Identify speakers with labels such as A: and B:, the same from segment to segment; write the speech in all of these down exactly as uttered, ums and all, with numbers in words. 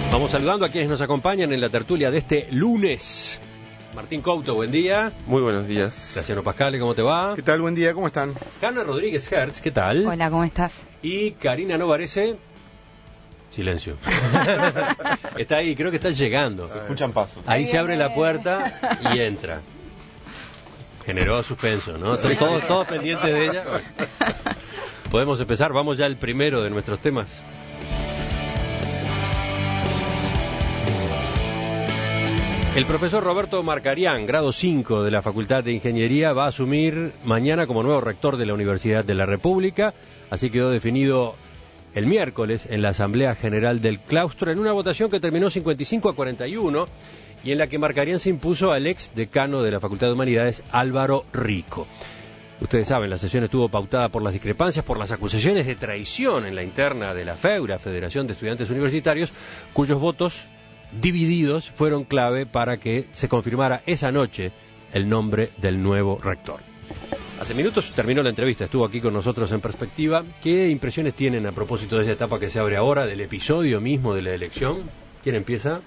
A: Vamos saludando a quienes nos acompañan en la tertulia de este lunes. Martín Couto, buen día.
B: Muy buenos días.
A: Graciano Pascale, ¿cómo te va?
C: ¿Qué tal? Buen día, ¿cómo están?
A: Hanna Rodríguez Hertz, ¿qué tal?
D: Hola, ¿cómo estás?
A: Y Karina Novarese. Silencio. Está ahí, creo que está llegando.
B: Se escuchan pasos.
A: Ahí se abre la puerta y entra. Generó suspenso, ¿no?
D: Sí.
A: Todos, todos pendientes de ella. Bueno. Podemos empezar, vamos ya al primero de nuestros temas. El profesor Roberto Marcarián, grado cinco de la Facultad de Ingeniería, va a asumir mañana como nuevo rector de la Universidad de la República. Así quedó definido el miércoles en la Asamblea General del Claustro, en una votación que terminó cincuenta y cinco a cuarenta y uno y en la que Marcarián se impuso al ex decano de la Facultad de Humanidades, Álvaro Rico. Ustedes saben, la sesión estuvo pautada por las discrepancias, por las acusaciones de traición en la interna de la FEURA, Federación de Estudiantes Universitarios, cuyos votos divididos fueron clave para que se confirmara esa noche el nombre del nuevo rector. Hace minutos terminó la entrevista, estuvo aquí con nosotros en Perspectiva. ¿Qué impresiones tienen a propósito de esa etapa que se abre ahora, del episodio mismo de la elección? ¿Quién empieza?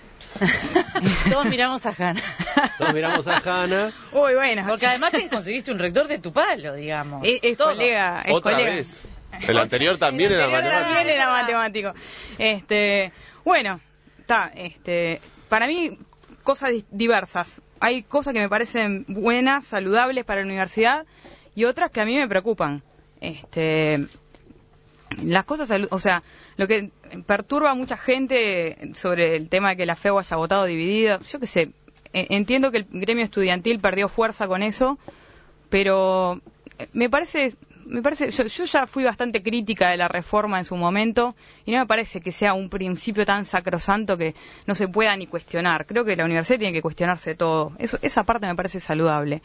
E: Todos miramos a Hanna.
A: Todos miramos a Hanna.
D: Uy, bueno.
E: Porque además te conseguiste un rector de tu palo, digamos.
D: Es, es colega. Es
B: Otra
D: colega.
B: vez. El anterior también
D: El
B: era
D: anterior
B: matemático.
D: También era matemático. Este, bueno, está, este, para mí cosas diversas. Hay cosas que me parecen buenas, saludables para la universidad y otras que a mí me preocupan. Este, las cosas, o sea, lo que perturba a mucha gente sobre el tema de que la FEU haya votado dividida, yo qué sé, entiendo que el gremio estudiantil perdió fuerza con eso, pero me parece, me parece, yo, yo ya fui bastante crítica de la reforma en su momento y no me parece que sea un principio tan sacrosanto que no se pueda ni cuestionar. Creo que la universidad tiene que cuestionarse todo. Eso, esa parte me parece saludable.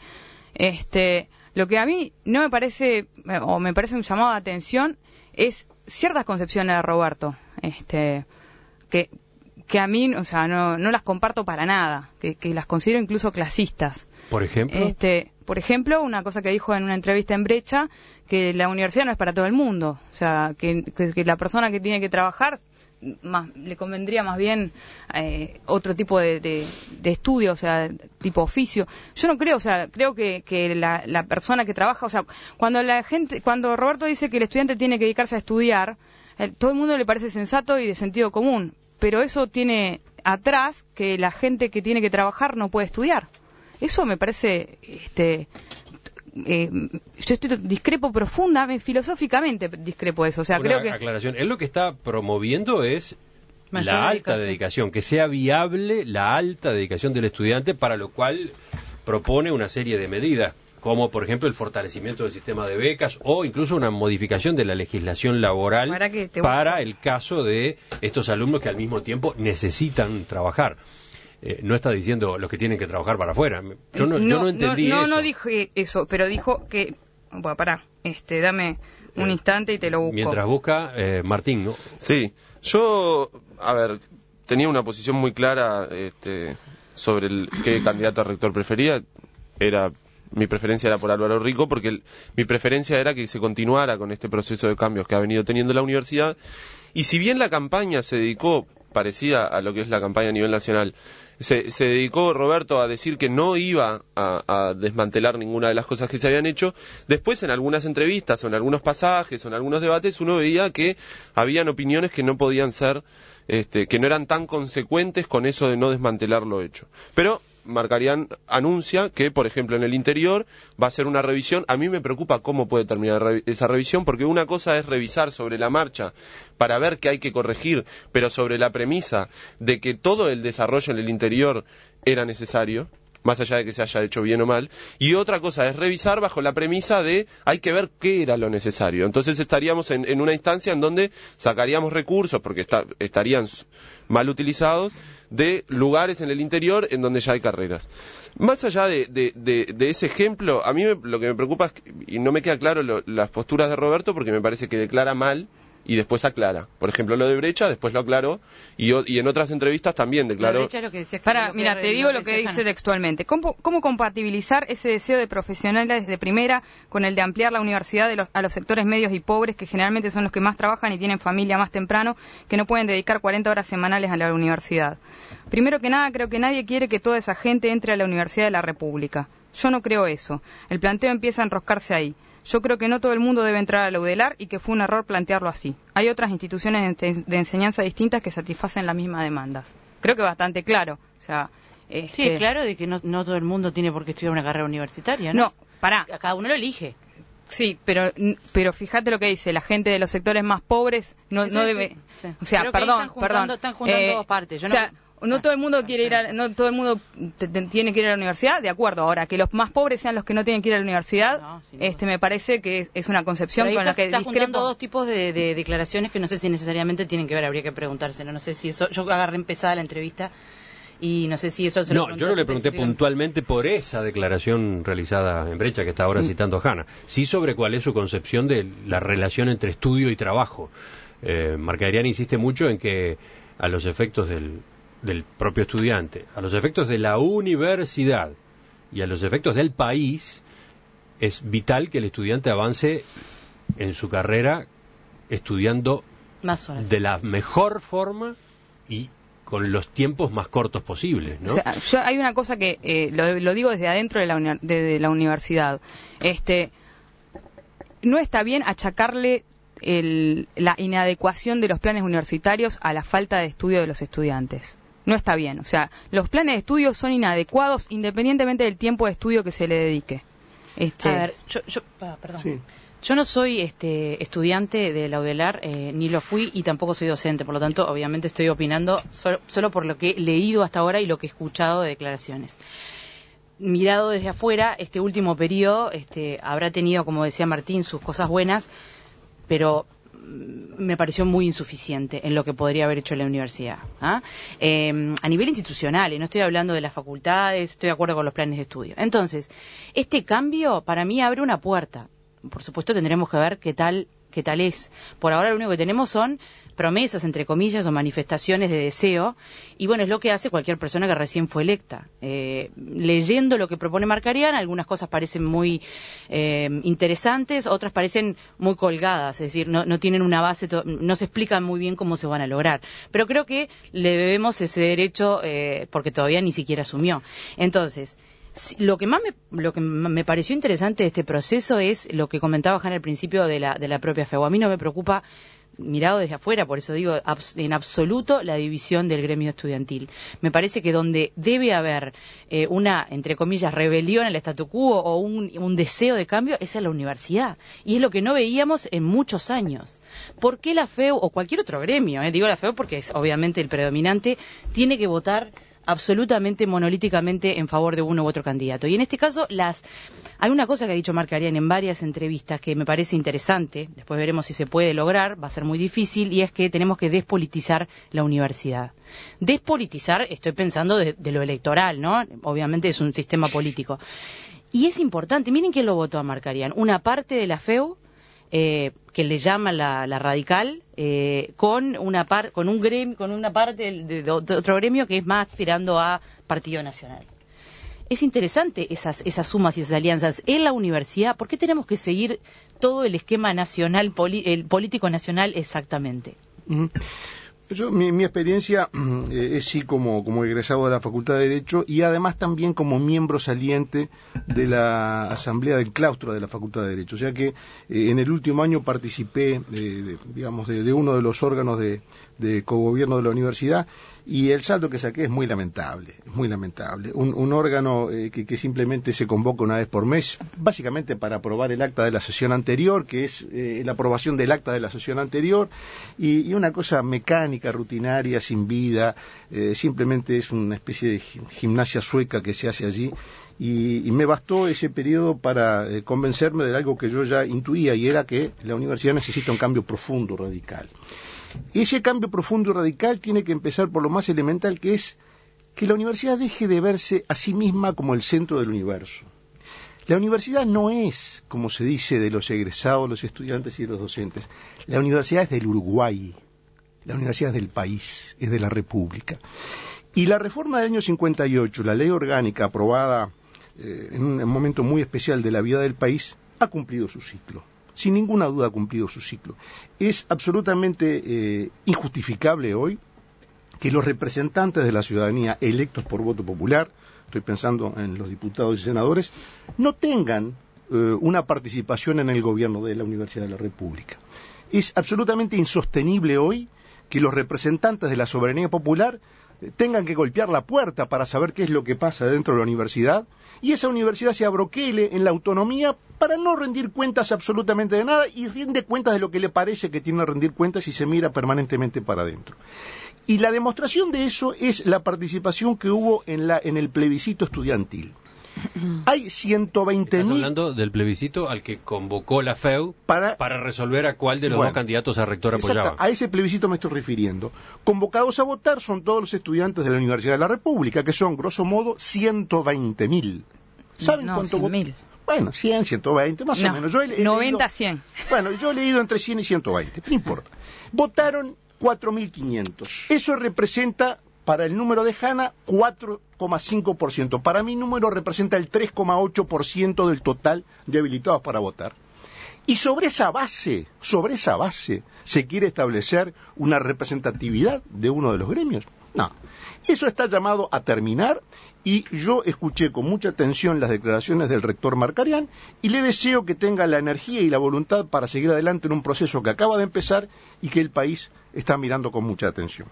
D: Este, lo que a mí no me parece, o me parece un llamado de atención, es ciertas concepciones de Roberto, este, que, que a mí, o sea, no, no las comparto para nada, que, que las considero incluso clasistas.
A: Por ejemplo.
D: Este, por ejemplo, una cosa que dijo en una entrevista en Brecha, que la universidad no es para todo el mundo, o sea, que, que, que la persona que tiene que trabajar más, le convendría más bien eh, otro tipo de, de, de estudio, o sea, tipo oficio. Yo no creo, o sea, creo que, que la, la persona que trabaja, o sea, cuando la gente, cuando Roberto dice que el estudiante tiene que dedicarse a estudiar, eh, todo el mundo le parece sensato y de sentido común, pero eso tiene atrás que la gente que tiene que trabajar no puede estudiar. Eso me parece, este, eh, yo estoy, discrepo profundamente, filosóficamente discrepo de eso. O sea,
A: Una
D: creo que
A: aclaración. Él lo que está promoviendo es
E: Mayor
A: la alta
E: dedicación.
A: dedicación, que sea viable la alta dedicación del estudiante, para lo cual propone una serie de medidas, como por ejemplo el fortalecimiento del sistema de becas o incluso una modificación de la legislación laboral
D: para, que te...
A: para el caso de estos alumnos que al mismo tiempo necesitan trabajar. Eh, no está diciendo los que tienen que trabajar para afuera. Yo no,
D: no,
A: yo no entendí
D: no,
A: eso.
D: No, no dije eso, pero dijo que... Bueno, pará, este, dame un
A: Eh,
D: instante y te lo busco.
A: Mientras busca, eh, Martín, ¿no?
B: Sí, yo, a ver, tenía una posición muy clara este, sobre el, qué candidato a rector prefería. Era, mi preferencia era por Álvaro Rico, porque el, mi preferencia era que se continuara con este proceso de cambios que ha venido teniendo la universidad. Y si bien la campaña se dedicó, parecida a lo que es la campaña a nivel nacional, Se, se dedicó Roberto a decir que no iba a, a desmantelar ninguna de las cosas que se habían hecho. Después, en algunas entrevistas o en algunos pasajes o en algunos debates, uno veía que habían opiniones que no podían ser, este, que no eran tan consecuentes con eso de no desmantelar lo hecho. Pero Marcarián anuncia que, por ejemplo, en el interior va a hacer una revisión. A mí me preocupa cómo puede terminar re- esa revisión, porque una cosa es revisar sobre la marcha para ver qué hay que corregir, pero sobre la premisa de que todo el desarrollo en el interior era necesario, más allá de que se haya hecho bien o mal, y otra cosa es revisar bajo la premisa de hay que ver qué era lo necesario. Entonces estaríamos en, en una instancia en donde sacaríamos recursos, porque está, estarían mal utilizados, de lugares en el interior en donde ya hay carreras. Más allá de, de, de, de ese ejemplo, a mí me, lo que me preocupa es que, y no me queda claro lo, las posturas de Roberto, porque me parece que declara mal y después aclara. Por ejemplo, lo de Brecha, después lo aclaró, y, y en otras entrevistas también declaró...
D: Para, mira, te digo lo que dice textualmente. ¿Cómo, ¿Cómo compatibilizar ese deseo de profesionales de primera con el de ampliar la universidad de los, a los sectores medios y pobres, que generalmente son los que más trabajan y tienen familia más temprano, que no pueden dedicar cuarenta horas semanales a la universidad? Primero que nada, creo que nadie quiere que toda esa gente entre a la Universidad de la República. Yo no creo eso. El planteo empieza a enroscarse ahí. Yo creo que no todo el mundo debe entrar a la U D E L A R y que fue un error plantearlo así. Hay otras instituciones de enseñanza distintas que satisfacen las mismas demandas. Creo que bastante claro. O sea, este...
E: Sí, es claro de que no, no todo el mundo tiene por qué estudiar una carrera universitaria, ¿no?
D: No, pará.
E: Cada uno lo elige.
D: Sí, pero pero fíjate lo que dice, la gente de los sectores más pobres no,
E: sí,
D: no
E: sí,
D: debe...
E: Sí.
D: O sea,
E: Creo
D: perdón,
E: están juntando,
D: perdón.
E: Están juntando
D: eh,
E: dos partes. Yo
D: o sea,
E: no...
D: No todo el mundo quiere ir a, no todo el mundo te, te, tiene que ir a la universidad, de acuerdo. Ahora, que los más pobres sean los que no tienen que ir a la universidad, no, este me parece que es una concepción con la que
E: está
D: discrepo.
E: Juntando dos tipos de, de declaraciones que no sé si necesariamente tienen que ver, habría que preguntárselo. No sé si eso, yo agarré empezada la entrevista y no sé si eso se lo
A: No, yo no le pregunté puntualmente por esa declaración realizada en Brecha que está ahora sí. citando a Hanna. Sí sobre cuál es su concepción de la relación entre estudio y trabajo. Eh, Marcarián insiste mucho en que a los efectos del del propio estudiante, a los efectos de la universidad y a los efectos del país, es vital que el estudiante avance en su carrera estudiando
E: más horas,
A: de la mejor forma y con los tiempos más cortos posibles, ¿no?
D: O sea, yo, hay una cosa que eh, lo, lo digo desde adentro de la, uni- de, de la universidad. Este, no está bien achacarle el, la inadecuación de los planes universitarios a la falta de estudio de los estudiantes. No está bien, o sea, los planes de estudio son inadecuados independientemente del tiempo de estudio que se le dedique. Este...
E: A ver, yo, yo ah, perdón.
C: Sí.
E: Yo no soy este, estudiante de la U D E L A R, eh, ni lo fui y tampoco soy docente, por lo tanto, obviamente estoy opinando solo, solo por lo que he leído hasta ahora y lo que he escuchado de declaraciones. Mirado desde afuera, este último periodo este, habrá tenido, como decía Martín, sus cosas buenas, pero me pareció muy insuficiente en lo que podría haber hecho la universidad. ¿Ah? Eh, a nivel institucional, y no estoy hablando de las facultades, estoy de acuerdo con los planes de estudio. Entonces, este cambio para mí abre una puerta. Por supuesto tendremos que ver qué tal, qué tal es. Por ahora lo único que tenemos son promesas, entre comillas, o manifestaciones de deseo, y bueno, es lo que hace cualquier persona que recién fue electa. Eh, leyendo lo que propone Marcarián, algunas cosas parecen muy eh, interesantes, otras parecen muy colgadas, es decir, no, no tienen una base, no se explican muy bien cómo se van a lograr. Pero creo que le debemos ese derecho eh, porque todavía ni siquiera asumió. Entonces, lo que más me, lo que me pareció interesante de este proceso es lo que comentaba Hanna al principio de la, de la propia F E U. A mí no me preocupa, mirado desde afuera, por eso digo abs, en absoluto la división del gremio estudiantil. Me parece que donde debe haber eh, una, entre comillas, rebelión al statu quo o un, un deseo de cambio es en la universidad. Y es lo que no veíamos en muchos años. ¿Por qué la F E U o cualquier otro gremio, eh, digo la F E U porque es obviamente el predominante, tiene que votar absolutamente monolíticamente en favor de uno u otro candidato? Y en este caso, las hay una cosa que ha dicho Marcarián en varias entrevistas que me parece interesante, después veremos si se puede lograr, va a ser muy difícil, y es que tenemos que despolitizar la universidad. Despolitizar, estoy pensando de, de lo electoral, ¿no? Obviamente es un sistema político. Y es importante, miren quién lo votó a Marcarián, una parte de la F E U, Eh, que le llama la, la radical, eh, con una par, con un gremio, con una parte de, de, de otro gremio que es más tirando a Partido Nacional. Es interesante esas esas sumas y esas alianzas en la universidad. ¿Por qué tenemos que seguir todo el esquema nacional, poli, el político nacional exactamente?
C: Uh-huh. Yo, mi, mi experiencia eh, es sí como, como egresado de la Facultad de Derecho y además también como miembro saliente de la Asamblea del Claustro de la Facultad de Derecho. O sea que eh, en el último año participé, de, de, digamos, de, de uno de los órganos de, de cogobierno de la universidad, y el saldo que saqué es muy lamentable, es muy lamentable. Un, un órgano eh, que, que simplemente se convoca una vez por mes, básicamente para aprobar el acta de la sesión anterior, que es eh, la aprobación del acta de la sesión anterior, y, y una cosa mecánica, rutinaria, sin vida, eh, simplemente es una especie de gimnasia sueca que se hace allí. Y, y me bastó ese periodo para eh, convencerme de algo que yo ya intuía, y era que la universidad necesita un cambio profundo, radical. Ese cambio profundo y radical tiene que empezar por lo más elemental, que es que la universidad deje de verse a sí misma como el centro del universo. La universidad no es, como se dice, de los egresados, los estudiantes y los docentes. La universidad es del Uruguay, la universidad es del país, es de la República. Y la reforma del año cincuenta y ocho, la ley orgánica aprobada eh, en un momento muy especial de la vida del país, ha cumplido su ciclo. Sin ninguna duda ha cumplido su ciclo. Es absolutamente eh, injustificable hoy que los representantes de la ciudadanía electos por voto popular, estoy pensando en los diputados y senadores, no tengan eh, una participación en el gobierno de la Universidad de la República. Es absolutamente insostenible hoy que los representantes de la soberanía popular tengan que golpear la puerta para saber qué es lo que pasa dentro de la universidad, y esa universidad se abroquele en la autonomía para no rendir cuentas absolutamente de nada, y rinde cuentas de lo que le parece que tiene que rendir cuentas y se mira permanentemente para adentro. Y la demostración de eso es la participación que hubo en, la, en el plebiscito estudiantil. Hay ciento veinte mil...
A: Estás hablando del plebiscito al que convocó la F E U
C: para,
A: para resolver a cuál de los
C: bueno,
A: dos candidatos a rector apoyaba.
C: Exacto, a ese plebiscito me estoy refiriendo. Convocados a votar son todos los estudiantes de la Universidad de la República, que son, grosso modo, ciento veinte mil. ¿Saben
E: no,
C: cuánto
E: cien mil.
C: Bueno, cien, ciento veinte, más
D: no,
C: o menos. Yo he, he
D: noventa,
C: leído,
D: cien.
C: Bueno, yo he leído entre cien y ciento veinte, no importa. Votaron cuatro mil quinientos. Eso representa, para el número de Hanna, cuatro coma cinco por ciento. Para mi número representa el tres coma ocho por ciento del total de habilitados para votar. Y sobre esa base, sobre esa base, ¿se quiere establecer una representatividad de uno de los gremios? No. Eso está llamado a terminar, y yo escuché con mucha atención las declaraciones del rector Markarian y le deseo que tenga la energía y la voluntad para seguir adelante en un proceso que acaba de empezar y que el país está mirando con mucha atención.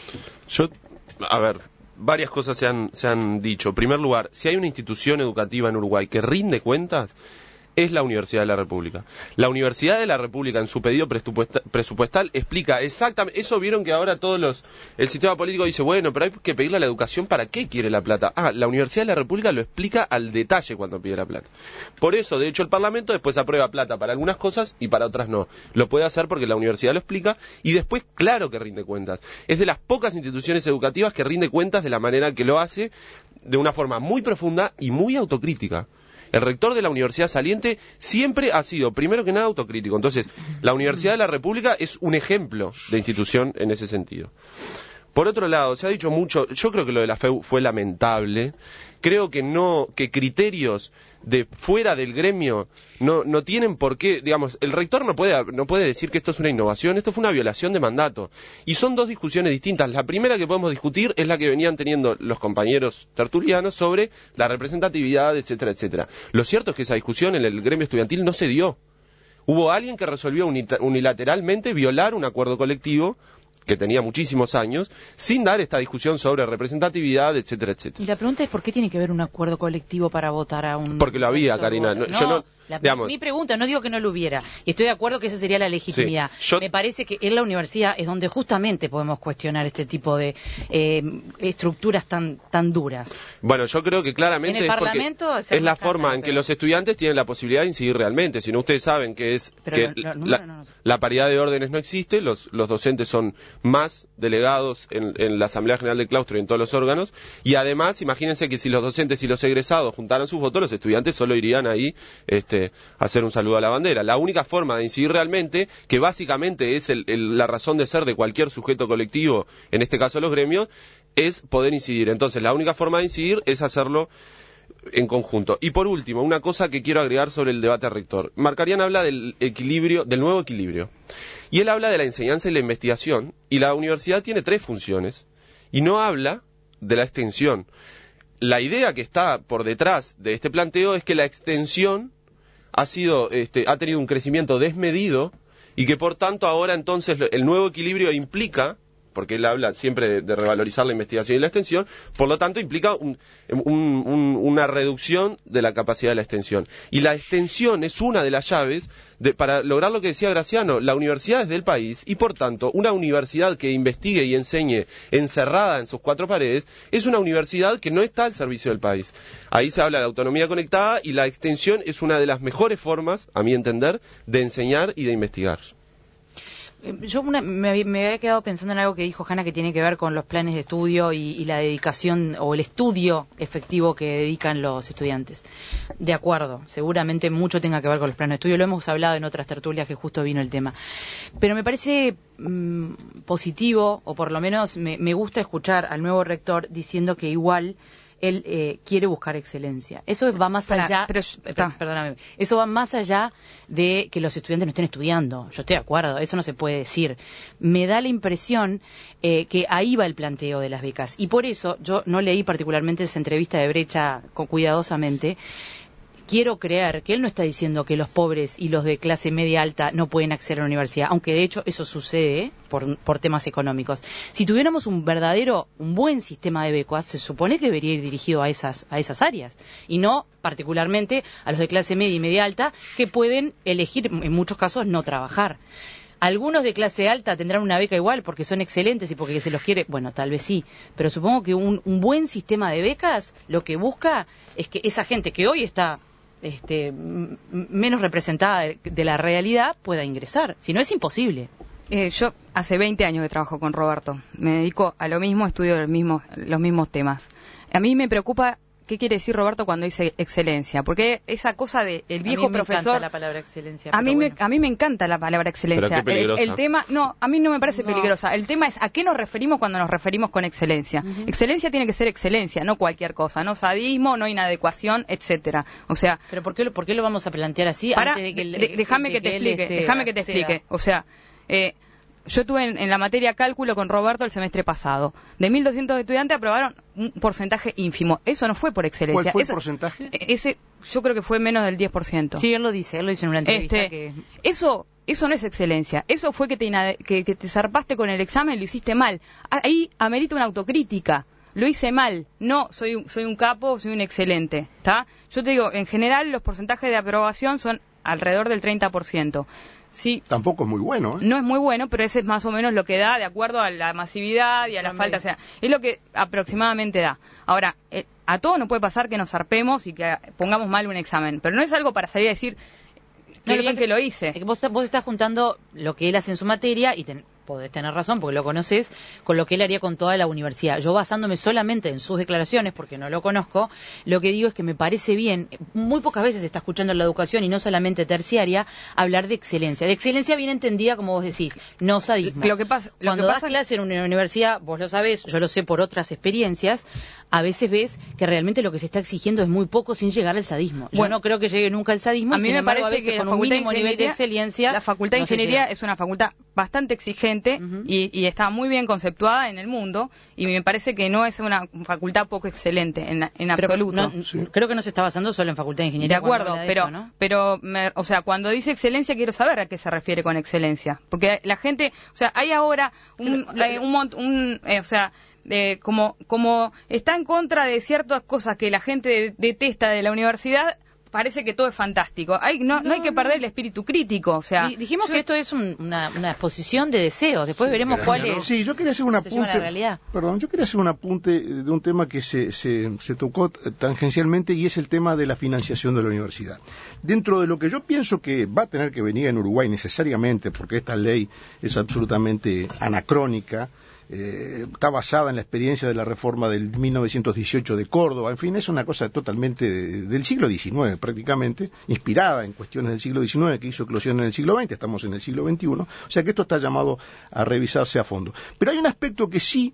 B: Yo, a ver, varias cosas se han, se han dicho. En primer lugar, si hay una institución educativa en Uruguay que rinde cuentas, es la Universidad de la República. La Universidad de la República, en su pedido presupuestal, presupuestal explica exactamente, eso vieron que ahora todos los, el sistema político dice, bueno, pero hay que pedirle a la educación, ¿para qué quiere la plata? Ah, la Universidad de la República lo explica al detalle cuando pide la plata. Por eso, de hecho, el Parlamento después aprueba plata para algunas cosas y para otras no. Lo puede hacer porque la universidad lo explica, y después, claro que rinde cuentas. Es de las pocas instituciones educativas que rinde cuentas de la manera que lo hace, de una forma muy profunda y muy autocrítica. El rector de la Universidad Saliente siempre ha sido, primero que nada, autocrítico. Entonces, la Universidad de la República es un ejemplo de institución en ese sentido. Por otro lado, se ha dicho mucho, yo creo que lo de la F E U fue lamentable. Creo que no, que criterios de fuera del gremio no, no tienen por qué, digamos, el rector no puede, no puede decir que esto es una innovación, esto fue una violación de mandato. Y son dos discusiones distintas. La primera que podemos discutir es la que venían teniendo los compañeros tertulianos sobre la representatividad, etcétera, etcétera. Lo cierto es que esa discusión en el gremio estudiantil no se dio. Hubo alguien que resolvió unilateralmente violar un acuerdo colectivo que tenía muchísimos años, sin dar esta discusión sobre representatividad, etcétera, etcétera.
E: Y la pregunta es, ¿por qué tiene que haber un acuerdo colectivo para votar a un...
B: Porque lo había, Karina. No,
E: no,
B: yo no,
E: la,
B: digamos,
E: mi pregunta, no digo que no lo hubiera, y estoy de acuerdo que esa sería la legitimidad.
B: Sí, yo...
E: Me parece que en la universidad es donde justamente podemos cuestionar este tipo de eh, estructuras tan tan duras.
B: Bueno, yo creo que claramente
E: en el
B: es,
E: Parlamento
B: es la forma en que los estudiantes tienen la posibilidad de incidir realmente. Si no, ustedes saben que es
E: Pero
B: que
E: lo, lo,
B: la,
E: no, no, no.
B: la paridad de órdenes no existe, los, los docentes son más delegados en, en la Asamblea General del Claustro y en todos los órganos, y además, imagínense que si los docentes y los egresados juntaran sus votos, los estudiantes solo irían ahí este, a hacer un saludo a la bandera. La única forma de incidir realmente, que básicamente es el, el, la razón de ser de cualquier sujeto colectivo, en este caso los gremios, es poder incidir. Entonces, la única forma de incidir es hacerlo en conjunto. Y por último, una cosa que quiero agregar sobre el debate rector. Markarian habla del equilibrio, del nuevo equilibrio. Y él habla de la enseñanza y la investigación, y la universidad tiene tres funciones, y no habla de la extensión. La idea que está por detrás de este planteo es que la extensión ha sido, este, ha tenido un crecimiento desmedido, y que por tanto ahora entonces el nuevo equilibrio implica, porque él habla siempre de, de revalorizar la investigación y la extensión, por lo tanto implica un, un, un, una reducción de la capacidad de la extensión. Y la extensión es una de las llaves de, para lograr lo que decía Graciano, la universidad es del país, y por tanto una universidad que investigue y enseñe encerrada en sus cuatro paredes es una universidad que no está al servicio del país. Ahí se habla de autonomía conectada, y la extensión es una de las mejores formas, a mi entender, de enseñar y de investigar.
E: Yo una, me, me había quedado pensando en algo que dijo Hanna que tiene que ver con los planes de estudio y, y la dedicación o el estudio efectivo que dedican los estudiantes. De acuerdo, seguramente mucho tenga que ver con los planes de estudio, lo hemos hablado en otras tertulias que justo vino el tema. Pero me parece mmm, positivo, o por lo menos me, me gusta escuchar al nuevo rector diciendo que igual él eh, quiere buscar excelencia. Eso va más
D: Para,
E: allá,
D: pero,
E: per, perdóname, eso va más allá de que los estudiantes no estén estudiando. Yo estoy de acuerdo, eso no se puede decir. Me da la impresión eh, que ahí va el planteo de las becas. Y por eso yo no leí particularmente esa entrevista de Brecha con, cuidadosamente. Quiero creer que él no está diciendo que los pobres y los de clase media alta no pueden acceder a la universidad, aunque de hecho eso sucede por, por temas económicos. Si tuviéramos un verdadero, un buen sistema de becas, se supone que debería ir dirigido a esas, a esas áreas, y no particularmente a los de clase media y media alta, que pueden elegir, en muchos casos, no trabajar. Algunos de clase alta tendrán una beca igual porque son excelentes y porque se los quiere, bueno, tal vez sí, pero supongo que un, un buen sistema de becas lo que busca es que esa gente que hoy está Este, m- menos representada de, de la realidad pueda ingresar, si no es imposible.
D: Eh, yo hace veinte años que trabajo con Roberto, me dedico a lo mismo, estudio los mismos, los mismos temas. A mí me preocupa qué quiere decir Roberto cuando dice excelencia, porque esa cosa de el viejo
E: a mí me
D: profesor,
E: encanta la palabra excelencia.
D: a mí
E: bueno.
D: me a mí me encanta la palabra excelencia.
B: Pero qué peligrosa.
D: El, el tema, no, a mí no me parece
E: No.
D: peligrosa. El tema es a qué nos referimos cuando nos referimos con excelencia.
E: Uh-huh.
D: Excelencia tiene que ser excelencia, no cualquier cosa, no sadismo, no inadecuación, etcétera. O sea,
E: Pero ¿por qué, lo, ¿por qué lo vamos a plantear así?
D: para,
E: antes de que,
D: de- déjame
E: de
D: que te
E: él,
D: explique,
E: este,
D: déjame que te
E: acceda?
D: explique. O sea, eh, yo tuve en, en la materia cálculo con Roberto el semestre pasado. De mil doscientos estudiantes aprobaron un porcentaje ínfimo. Eso no fue por excelencia.
C: ¿Cuál fue
D: Eso-
C: el porcentaje?
D: e- Ese, yo creo que fue menos del diez por ciento.
E: Sí, él lo dice, él lo dice en una entrevista
D: Este,
E: que...
D: Eso eso no es excelencia. Eso fue que te, inade- que, que te zarpaste con el examen y lo hiciste mal. Ahí amerita una autocrítica. Lo hice mal. No, soy un, soy un capo, soy un excelente. ¿Está? Yo te digo, en general los porcentajes de aprobación son alrededor del treinta por ciento. Sí,
C: Tampoco es muy bueno, ¿eh?
D: no es muy bueno, pero ese es más o menos lo que da de acuerdo a la masividad y a la
E: También.
D: falta. O sea, es lo que aproximadamente da. Ahora, eh, a todos nos puede pasar que nos zarpemos y que pongamos mal un examen, pero no es algo para salir a decir
E: No,
D: qué
E: lo
D: bien
E: pasa
D: que lo hice.
E: es que vos, vos estás juntando lo que él hace en su materia y ten- podés tener razón porque lo conoces con lo que él haría con toda la universidad. Yo basándome solamente en sus declaraciones, porque no lo conozco, lo que digo es que me parece bien, muy pocas veces se está escuchando en la educación y no solamente terciaria, hablar de excelencia. De excelencia bien entendida, como vos decís, no sadismo.
D: Lo que pasa, lo
E: Cuando
D: que
E: das
D: pasa
E: clase en una universidad, vos lo sabés, yo lo sé por otras experiencias, a veces ves que realmente lo que se está exigiendo es muy poco sin llegar al sadismo. Yo
D: Bueno,
E: no creo que llegue nunca al sadismo,
D: a mí
E: sin
D: me
E: embargo,
D: parece
E: a veces
D: que
E: con
D: la
E: un
D: facultad de
E: mínimo nivel de
D: ingeniería,
E: excelencia,
D: la facultad de
E: no se
D: ingeniería
E: llega.
D: es una facultad bastante exigente
E: Ujú.
D: y, y está muy bien conceptuada en el mundo y me parece que no es una facultad poco excelente en, en
E: Pero
D: absoluto.
E: no-
C: Sí.
E: Creo que no se está basando solo en facultad de
D: De
E: ingeniería. cuando
D: acuerdo,
E: habla de
D: pero,
E: esto, ¿no?
D: pero me- o sea, cuando dice excelencia quiero saber a qué se refiere con excelencia, porque la gente, o sea, hay ahora un,
E: Pero,
D: eh, un, mont- un, eh, o sea, de, como, como está en contra de ciertas cosas que la gente detesta de la universidad, parece que todo es fantástico. Hay, no, no,
E: No,
D: hay que
E: no.
D: perder el espíritu crítico, o sea,
E: Di- dijimos
D: yo-
E: que esto es un- una, una exposición de deseos, después veremos
A: gracias,
E: cuál
A: ¿no?
E: es.
C: Sí, yo quería hacer un
E: se lleva a la
C: apunte.
E: realidad.
C: Perdón, yo quería hacer un apunte de un tema que se, se, se tocó tangencialmente y es el tema de la financiación de la universidad. Dentro de lo que yo pienso que va a tener que venir en Uruguay necesariamente, porque esta ley es absolutamente anacrónica, eh, está basada en la experiencia de la reforma del mil novecientos dieciocho de Córdoba, en fin, es una cosa totalmente de- del siglo diecinueve prácticamente, inspirada en cuestiones del siglo diecinueve que hizo eclosión en el siglo veinte, estamos en el siglo veintiuno, o sea que esto está llamado a revisarse a fondo. Pero hay un aspecto que sí,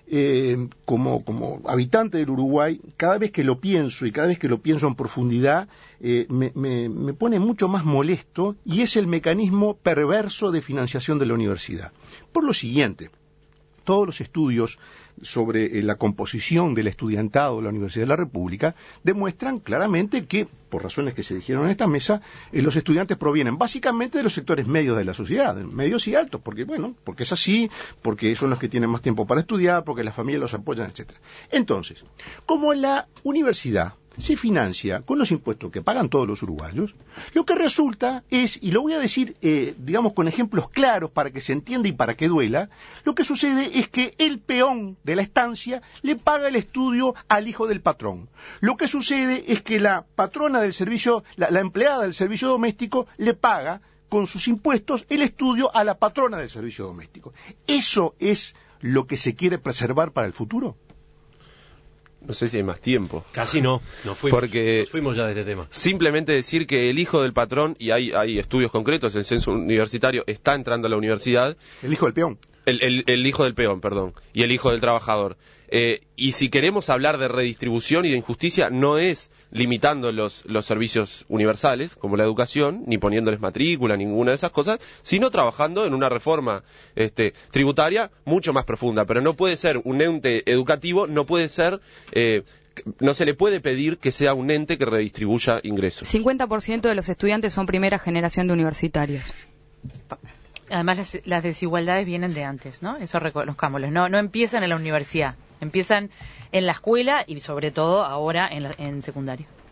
C: eh, como, como habitante del Uruguay, cada vez que lo pienso y cada vez que lo pienso en profundidad, eh, me, me, me pone mucho más molesto y es el mecanismo perverso de financiación de la universidad. Por lo siguiente, todos los estudios sobre eh, la composición del estudiantado de la Universidad de la República demuestran claramente que, por razones que se dijeron en esta mesa, eh, los estudiantes provienen básicamente de los sectores medios de la sociedad, medios y altos, porque bueno, porque es así, porque son los que tienen más tiempo para estudiar, porque las familias los apoyan, etcétera. Entonces, como la universidad se financia con los impuestos que pagan todos los uruguayos, lo que resulta es, y lo voy a decir, eh, digamos, con ejemplos claros para que se entienda y para que duela, lo que sucede es que el peón de la estancia le paga el estudio al hijo del patrón. Lo que sucede es que la patrona del servicio, la, la empleada del servicio doméstico le paga con sus impuestos el estudio a la patrona del servicio doméstico. ¿Eso es lo que se quiere preservar para el futuro?
B: No sé si hay más tiempo.
A: Casi no, nos fuimos,
B: Porque
A: nos fuimos ya de este tema.
B: Simplemente decir que el hijo del patrón, y hay, hay estudios concretos, el censo universitario está entrando a la universidad.
C: El hijo del peón.
B: El, el, el hijo del peón, perdón, y el hijo del trabajador. Eh, y si queremos hablar de redistribución y de injusticia, no es limitando los, los servicios universales, como la educación, ni poniéndoles matrícula, ninguna de esas cosas, sino trabajando en una reforma este, tributaria mucho más profunda. Pero no puede ser un ente educativo, no puede ser... Eh, no se le puede pedir que sea un ente que redistribuya ingresos.
D: cincuenta por ciento de los estudiantes son primera generación de universitarios.
E: Además, las, las desigualdades vienen de antes, ¿no? Eso reconozcámoslo. No, no empiezan en la universidad, empiezan en la escuela y sobre todo ahora en, la, en secundario.